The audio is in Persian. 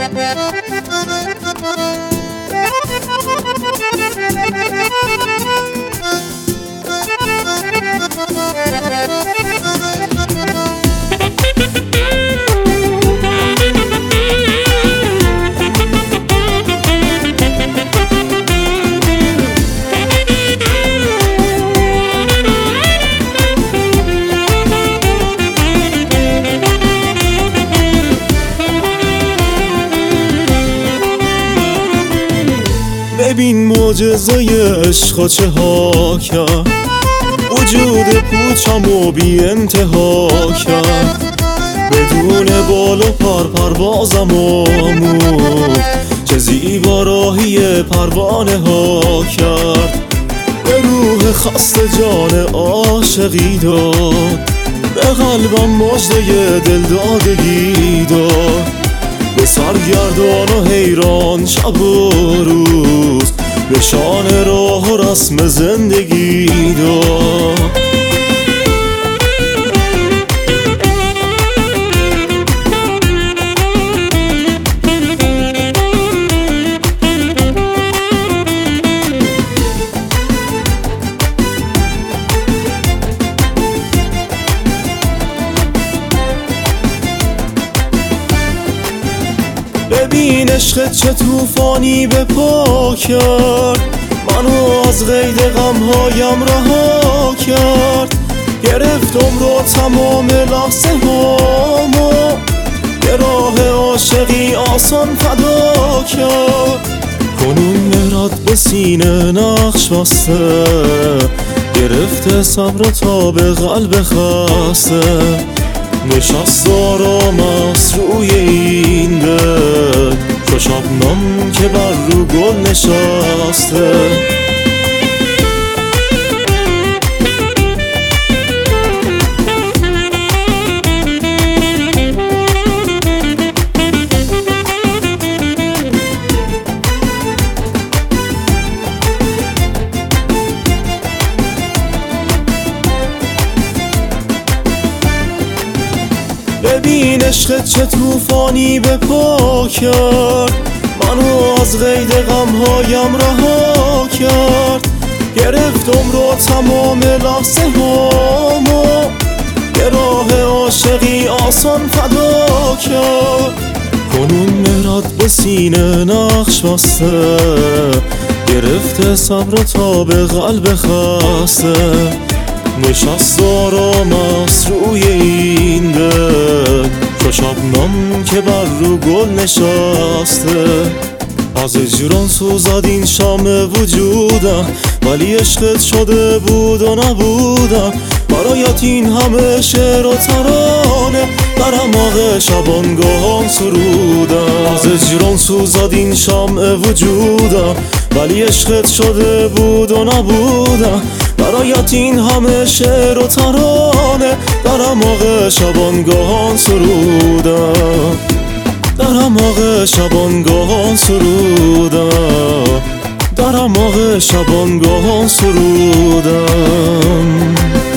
ببین معجزه عشق چه ها کرد، وجود پوچمو بی انتها کرد. بدون بال و پر پروازم آموخت، چه زیبا راهی پروانه ها کرد. به روح خسته جان عاشقی داد، به قلبم مژده دلدادگی داد. به سرگردان و حیران شب و روز، به شان راه و رسم زندگی داد. ببین عشق چه طوفانی به پا کرد، منو از قید غمهایم رها کرد. گرفتم رو تمام لحظه هامو، یه راه عاشقی آسان فدا کرد. کنون مهرت به سینه نقش بسته، گرفته صبر تا به قلب خسته. نشست آرام است روی این دل، چو شبنم که بر رو گل نشسته. ببین عشق چه طوفانی به پا کرد، منو از قید غمهایم رها کرد. گرفتم رو تمام لحظه هامو، یه راه عاشقی آسان فدا کرد. کنون مهرت به سینه نقش بسته، گرفته صبر تا به قلب خسته. نشست آرام است روی این دل، چو شبنم که بر رو گل نشسته. از اجران سوزد این شام وجودم، ولی عشقت شده بود و نبودم. برایت این همه شعر و ترانه، در اعماق شبانگاهان سرودم. از اجران سوزد این شام وجودم، ولی عشقت شده بود و نبودم. برایت این همه شعر و ترانه، در اعماق شبانگاهان سرودم. در اعماق شبانگاهان سرودم. در اعماق شبانگاهان سرودم.